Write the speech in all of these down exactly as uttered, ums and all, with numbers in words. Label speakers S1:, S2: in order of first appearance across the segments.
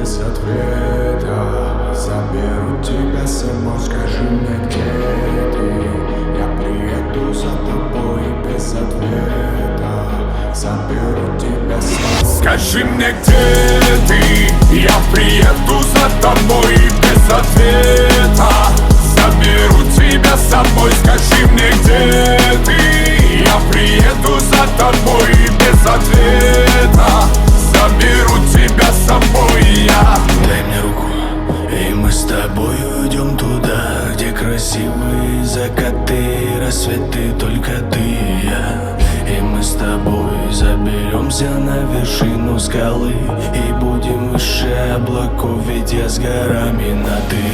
S1: без ответа. Заберу тебя с собой, скажи мне, где ты. Я приеду за тобой без ответа. Заберу тебя с собой.
S2: Скажи мне, где ты. Я приеду за тобой без ответа. Заберу тебя с собой. Скажи мне, где ты. Я приеду за тобой без ответа. Заберу тебя с собой я.
S1: Дай мне руку, и мы с тобой уйдем туда, где красивые закаты, рассветы, только ты и я. И мы с тобой заберемся на вершину скалы и будем выше облаков, ведь я с горами на ты.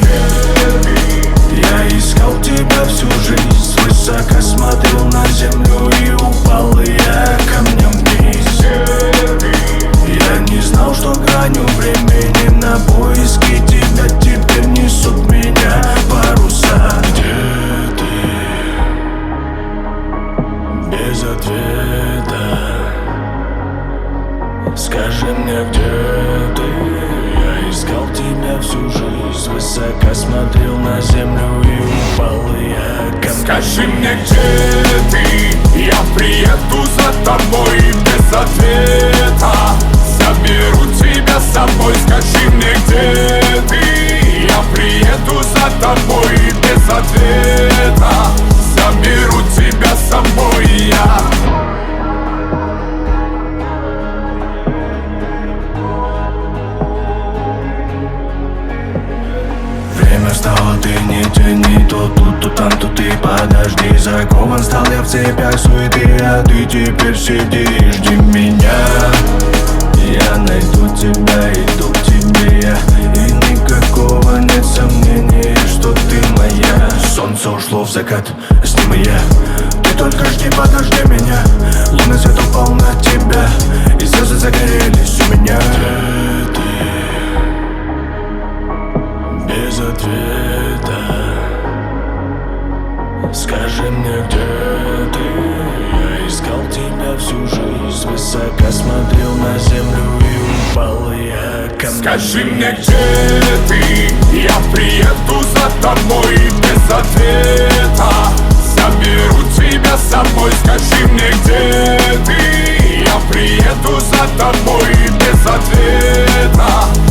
S1: Я искал тебя всю жизнь, высоко смотрел на землю и упал я камнем вниз. Я не знал, что гранью времени на поиски тебя теперь несут меня паруса. Где ты? Без ответа. Скажи мне, где ты? Я искал тебя всю жизнь, высоко смотрел на землю и упал я камнем.
S2: Скажи мне, где ты. Я приеду за тобой без ответа. Заберу тебя с собой. Скажи мне, где ты. Я приеду за тобой без ответа. Заберу тебя с собой я.
S1: Время встало, ты не тяни, то тут, то там, то ты подожди. Закован стал я в цепях суеты, а ты теперь сиди и жди меня. Я найду тебя, иду к тебе я. И никакого нет сомнения, что ты моя. Солнце ушло в закат, с ним и я. Ты только жди, подожди меня. Лунный свет упал на тебя, и звезды загорелись у меня. Где ты? Без ответа. Скажи мне, где ты. Я искал тебя всю жизнь, высоко смотрел на землю и упал я камнем.
S2: Скажи мне, где ты. Я приеду за тобой без ответа. Заберу тебя с собой. Скажи мне, где ты. Я приеду за тобой без ответа.